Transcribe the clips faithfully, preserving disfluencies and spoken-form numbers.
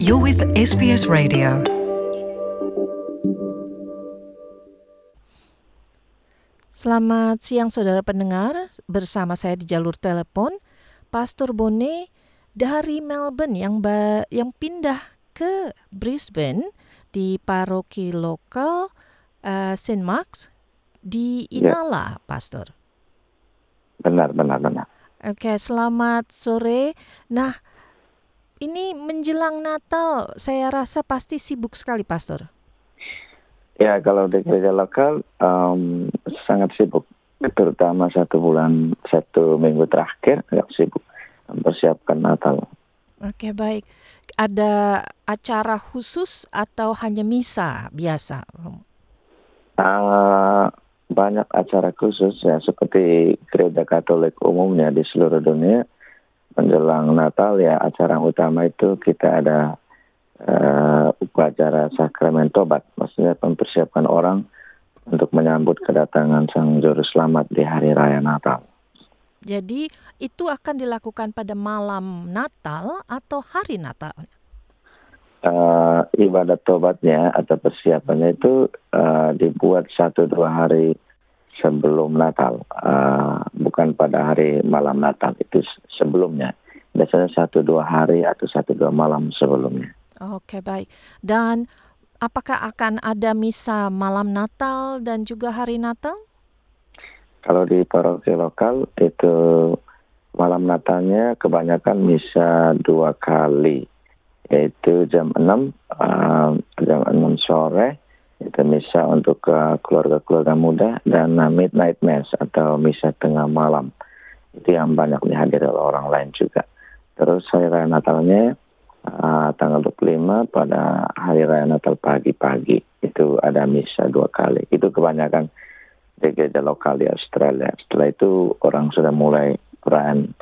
You're with S B S Radio. Selamat siang saudara pendengar, bersama saya di jalur telepon Pastor Bone dari Melbourne yang ba- yang pindah ke Brisbane di paroki lokal uh, Saint Mark's di Inala, ya. Pastor. Benar, benar, benar. Oke, selamat sore. Nah, ini menjelang Natal, saya rasa pasti sibuk sekali, Pastor. Ya, kalau di gereja lokal um, sangat sibuk, terutama satu bulan, satu minggu terakhir agak sibuk mempersiapkan Natal. Oke, baik. Ada acara khusus atau hanya misa biasa? Uh, banyak acara khusus ya, seperti gereja Katolik umumnya di seluruh dunia. Menjelang Natal ya, acara utama itu kita ada uh, upacara sakramen tobat, maksudnya mempersiapkan orang untuk menyambut kedatangan Sang Juru Selamat di hari raya Natal. Jadi itu akan dilakukan pada malam Natal atau hari Natal? Uh, ibadat tobatnya atau persiapannya itu uh, dibuat satu dua hari sebelum Natal, uh, bukan pada hari malam Natal, itu sebelumnya. Biasanya satu dua hari atau satu dua malam sebelumnya. Oke, baik. Dan apakah akan ada misa malam Natal dan juga hari Natal? Kalau di paroki lokal itu malam Natalnya kebanyakan misa dua kali, yaitu jam enam, uh, jam enam sore. Itu misa untuk uh, keluarga-keluarga muda, dan uh, midnight mass atau misa tengah malam. Itu yang banyak dihadiri oleh orang lain juga. Terus hari raya Natalnya uh, tanggal dua puluh lima pada hari raya Natal pagi-pagi. Itu ada misa dua kali. Itu kebanyakan di gereja lokal di Australia. Setelah itu orang sudah mulai perayaan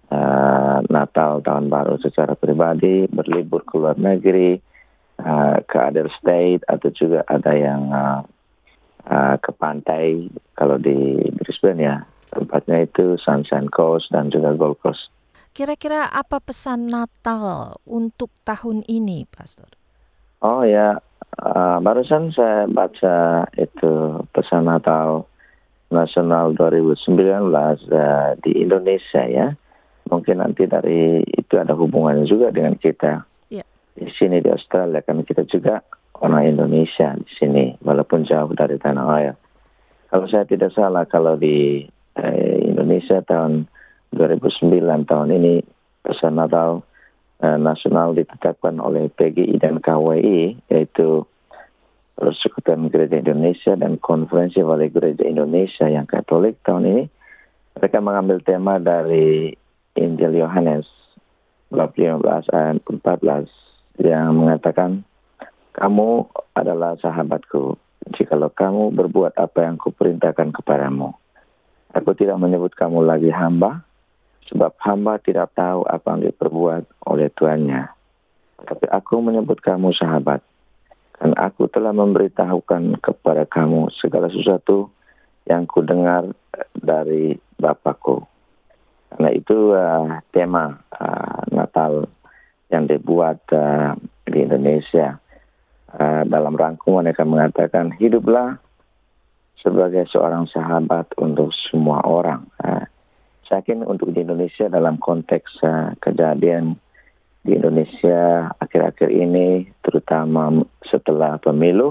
uh, Natal tahun baru secara pribadi, berlibur ke luar negeri, Uh, ke other state, atau juga ada yang uh, uh, ke pantai. Kalau di Brisbane ya, tempatnya itu Sunshine Coast dan juga Gold Coast. Kira-kira apa pesan Natal untuk tahun ini, Pastor? Oh ya, uh, barusan saya baca itu pesan Natal Nasional dua ribu sembilan belas uh, di Indonesia ya. Mungkin nanti dari itu ada hubungannya juga dengan kita. Di sini di Australia, karena kita juga orang Indonesia di sini, walaupun jauh dari tanah air. Kalau saya tidak salah, kalau di eh, Indonesia tahun dua ribu sembilan, tahun ini pesan Natal eh, nasional ditetapkan oleh P G I dan K W I, yaitu Persekutuan Gereja Indonesia dan Konferensi Wali Gereja Indonesia yang Katolik tahun ini. Mereka mengambil tema dari Injil Yohanes bab lima belas ayat empat belas. Yang mengatakan, kamu adalah sahabatku jikalau kamu berbuat apa yang kuperintahkan kepadamu. Aku tidak menyebut kamu lagi hamba, sebab hamba tidak tahu apa yang diperbuat oleh tuannya. Tapi aku menyebut kamu sahabat, dan aku telah memberitahukan kepada kamu segala sesuatu yang kudengar dari Bapakku. Karena itu uh, tema uh, Natal yang dibuat uh, di Indonesia. Uh, dalam rangkuman mereka mengatakan, hiduplah sebagai seorang sahabat untuk semua orang. Uh, saya yakin untuk di Indonesia dalam konteks uh, kejadian di Indonesia akhir-akhir ini, terutama setelah pemilu,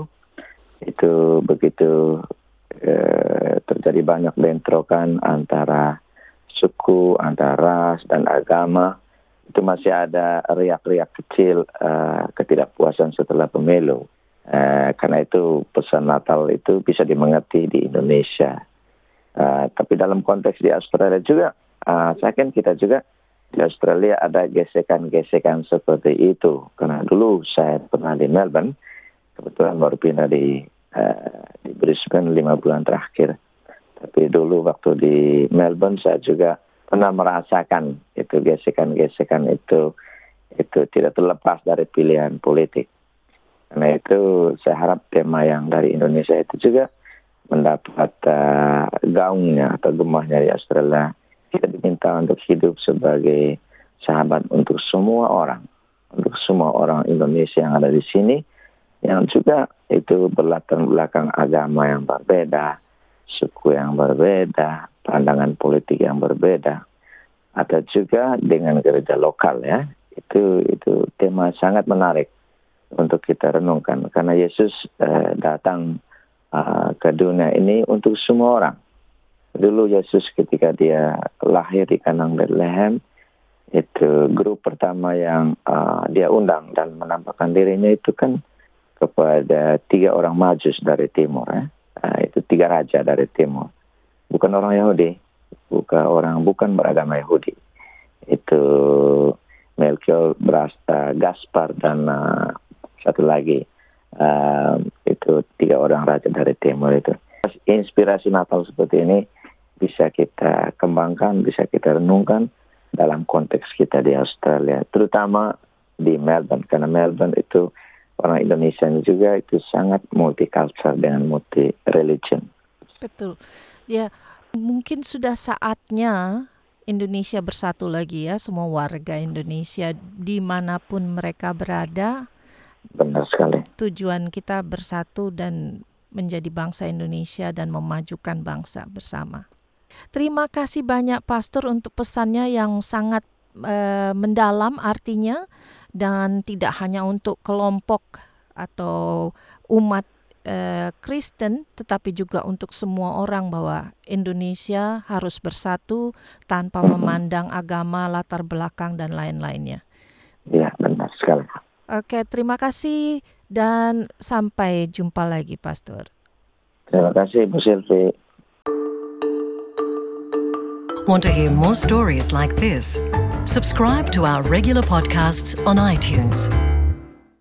itu begitu uh, terjadi banyak bentrokan antara suku, antara ras dan agama. Itu masih ada riak-riak kecil uh, ketidakpuasan setelah pemilu. Uh, karena itu pesan Natal itu bisa dimengerti di Indonesia. Uh, tapi dalam konteks di Australia juga, uh, saya yakin kita juga di Australia ada gesekan-gesekan seperti itu. Karena dulu saya pernah di Melbourne, kebetulan baru pindah di, uh, di Brisbane lima bulan terakhir. Tapi dulu waktu di Melbourne saya juga pernah merasakan itu gesekan-gesekan itu itu tidak terlepas dari pilihan politik. Karena itu saya harap tema yang dari Indonesia itu juga mendapat uh, gaungnya atau gemahnya di Australia. Kita diminta untuk hidup sebagai sahabat untuk semua orang, untuk semua orang Indonesia yang ada di sini, yang juga itu berlatar belakang agama yang berbeda, suku yang berbeda, pandangan politik yang berbeda. Ada juga dengan gereja lokal ya. Itu itu tema sangat menarik untuk kita renungkan karena Yesus eh, datang uh, ke dunia ini untuk semua orang. Dulu Yesus ketika dia lahir di kandang Bethlehem, itu grup pertama yang uh, dia undang dan menampakkan dirinya itu kan kepada tiga orang majus dari timur ya. Uh, itu tiga raja dari timur, bukan orang Yahudi, bukan orang bukan beragama Yahudi. Itu Melchior, Brasta, Gaspar dan uh, satu lagi uh, itu tiga orang raja dari timur itu. Inspirasi Natal seperti ini bisa kita kembangkan, bisa kita renungkan dalam konteks kita di Australia, terutama di Melbourne, karena Melbourne itu orang Indonesia juga itu sangat multicultural dengan multi religion. Betul. Ya, mungkin sudah saatnya Indonesia bersatu lagi ya, semua warga Indonesia dimanapun mereka berada. Benar sekali. Tujuan kita bersatu dan menjadi bangsa Indonesia dan memajukan bangsa bersama. Terima kasih banyak Pastor untuk pesannya yang sangat uh, mendalam artinya dan tidak hanya untuk kelompok atau umat uh, Kristen tetapi juga untuk semua orang bahwa Indonesia harus bersatu tanpa memandang agama, latar belakang dan lain-lainnya. Ya, benar sekali. Oke, terima kasih dan sampai jumpa lagi Pastor. Terima kasih Bu Silvi. Want to hear more stories like this? Subscribe to our regular podcasts on iTunes.